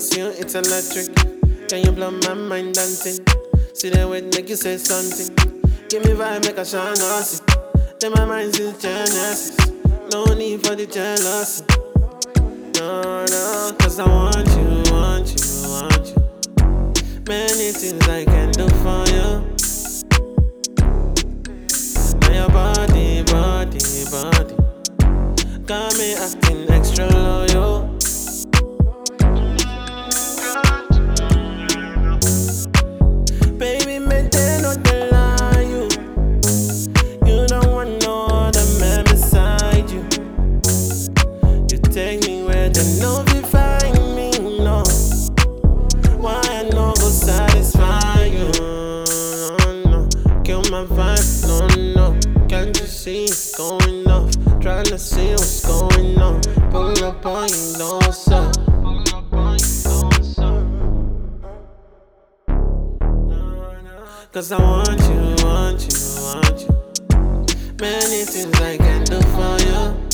cause you, it's electric. Can you blow my mind dancing? See the way make you say something. Give me vibe, make a shine, see. Then my mind's in Genesis. No need for the jealousy. No, no, cause I want you, want you, want you. Many things I can do for you. Now your body, body, body got me acting extra loyal. Baby, maintain on the line, you don't want no other man beside you. You take me where they know we find me, no. Why I no go satisfy you, no. Kill my vibe, no, no. Can't you see it's going off? Tryna see what's going on. Pull up on you, know what's up. Cause I want you, want you, want you. Many things I can do for you.